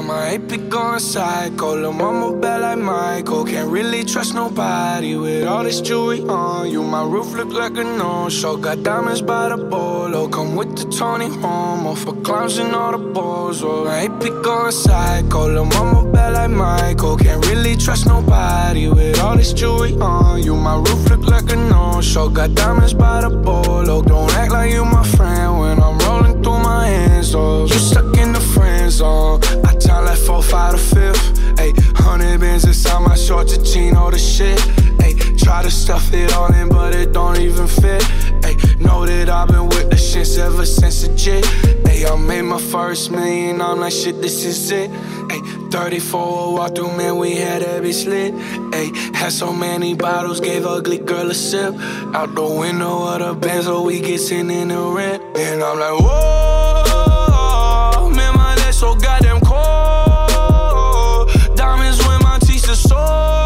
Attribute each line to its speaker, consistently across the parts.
Speaker 1: Damn, I ain't be going psycho. Lil' mama bad like Michael. Can't really trust nobody with all this jewelry on you. My roof look like a no-show. Got diamonds by the bolo. Come with the Tony Romo for clowns and all the balls. Oh, I ain't be going psycho. Lil' mama bad like Michael. Can't really trust nobody with all this jewelry on you. My roof look like a no-show. Got diamonds by the bolo. Don't act like you my friend when I'm rolling through my hands. Oh, you stuck in the friend zone. I time like 4, 5 to 5th. Ayy, 100 bands inside my shorts, a chino, the shit. Ayy, try to stuff it all in, but it don't even fit. Ayy, know that I've been with the shits ever since the jit. Ayy, I made my first million, I'm like, shit, this is it. Ayy, 34 walk through, man, we had that bitch lit. Ayy, had so many bottles, gave ugly girl a sip. Out the window of the Benz, so we get sitting in the rent. And I'm like, whoa, man, my legs so goddamn cold. Diamonds when my teeth are sore.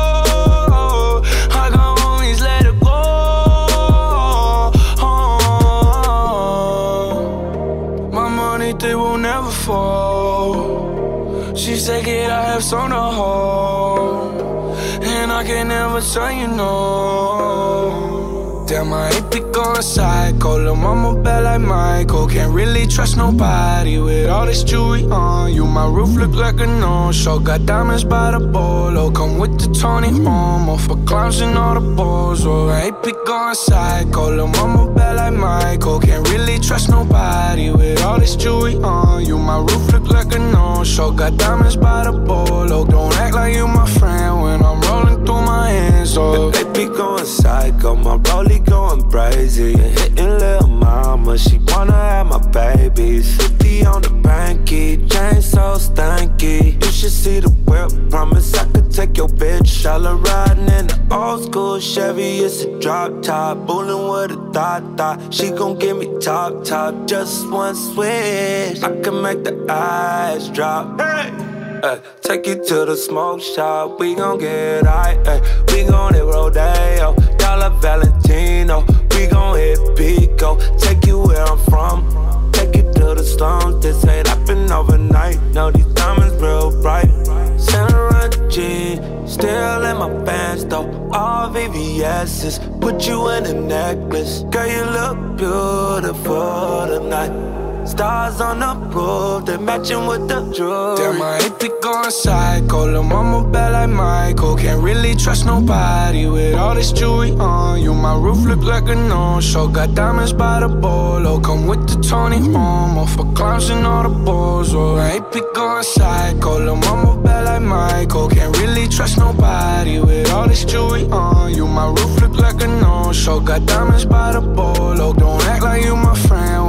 Speaker 1: I got homies, let it go. My money, they will never fall. She said, kid, I have some to hold, and I can never tell you no. Damn, I ain't be going psycho. Lil' mama bad like Michael. Can't really trust nobody with all this jewelry on you. My roof look like a no-show. Got diamonds by the bolo. Come with the Tony Romo for clowns and all the balls. Oh, I ain't be going psycho. Lil' mama bad like Michael. Can't really trust nobody with all this jewelry on you. My roof look like a no-show. Got diamonds by the bolo. Don't act like you my friend when I'm rolling through my hands. Oh,
Speaker 2: they be going psycho. My rollie going crazy and hitting lil' mama. She wanna have my babies. 50 on the banky, chain so stanky. You should see the whip. Promise I could take your bitch. All her riding in the old school Chevy. It's a drop top, bullin' with a thought. She gon' give me top, just one switch. I can make the eyes drop. Hey. Take you to the smoke shop, we gon' get high. We gon' hit Rodeo, Dollar Valentino. We gon' hit Pico, take you where I'm from. Take you to the slums, this ain't happen overnight. No, these diamonds real bright. Saint G, still in my pants though. All VVS's, put you in a necklace. Girl, you look beautiful tonight. Stars on the roof, they matching with the jewelry.
Speaker 1: Damn, I ain't be going psycho. Lil' mama bad like Michael. Can't really trust nobody with all this jewelry on you. My roof look like a no-show. Got diamonds by the bolo. Come with the Tony Romo for clowns and all the balls. Oh, I ain't be going psycho. Lil' mama bad like Michael. Can't really trust nobody with all this jewelry on you. My roof look like a no-show. Got diamonds by the bolo. Don't act like you my friend